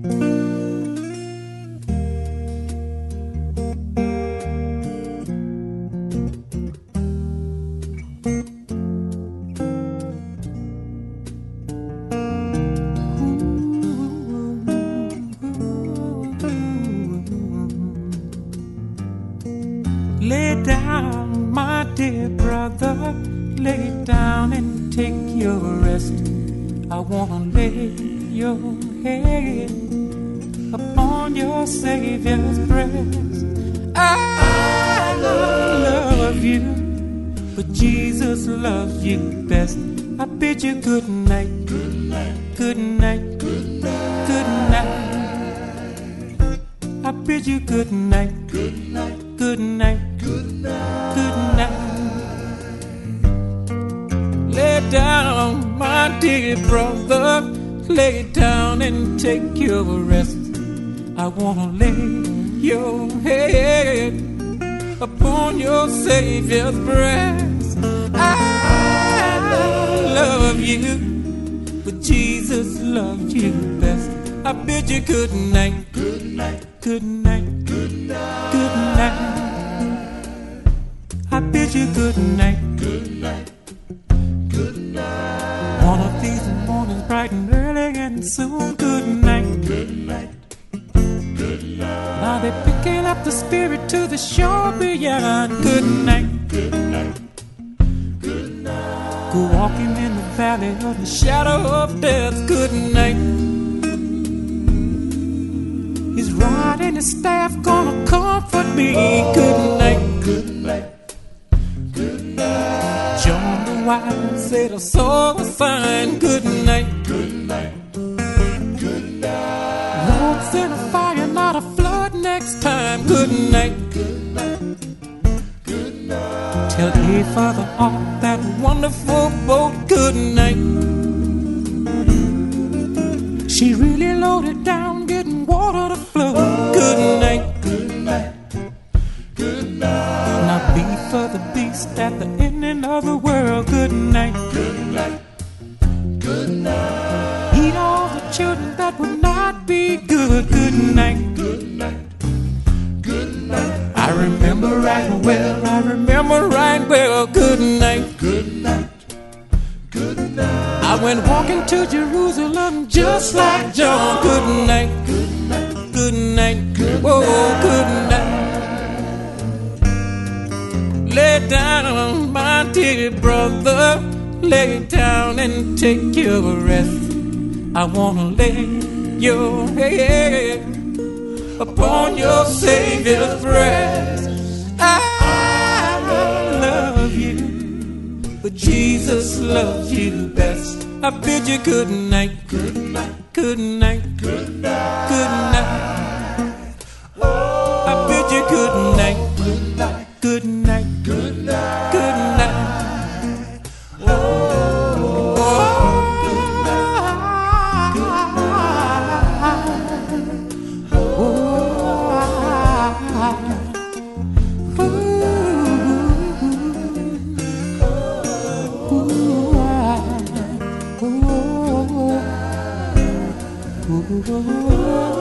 Lay down, my dear brother, lay down and take your rest. I wanna lay your head upon your Savior's breast. I love you, but Jesus loves you best. I bid you good night, good night, good night, good night, good night. I bid you good night, good night, good night, good night, good night. Lay down, my dear brother, lay down and take your rest. I wanna lay your head upon your Savior's breast. I love you, but Jesus loves you best. I bid you good night, good night, good night, good night, good night. I bid you good night, good night, good night. One of these mornings, bright and early and soon, good night, good night, good night. Now they're picking up the spirit to the shore beyond. Good night, good night, good night. Go walking in the valley of the shadow of death. Good night. His rod and his staff gonna comfort me. Good night, good night, good night. John the Wise said I saw a sign. Good night, good night, good night. Lord, send a fire, not a flood next time. Good night, good night, good night. Tell me, Father, on that wonderful boat. Good night. She really loaded down, getting water to flow. Good night, good night, good night. Now be for the beast at the ending of the world. Good night, good night, good night. Eat all the children that would not be good. Good night, good night, good night. I remember right well, I remember right well. Good night, good night, good night. I went walking to Jerusalem just like John. Good night, good night, good night, whoa, good night. Lay down, my dear brother, lay down and take your rest. I wanna lay your head upon your Savior's breast. I love you, but Jesus loves you best. I bid you good night, good night, good night, good night, good night. I bid you good night, good night, good night, good night, good night. Oh,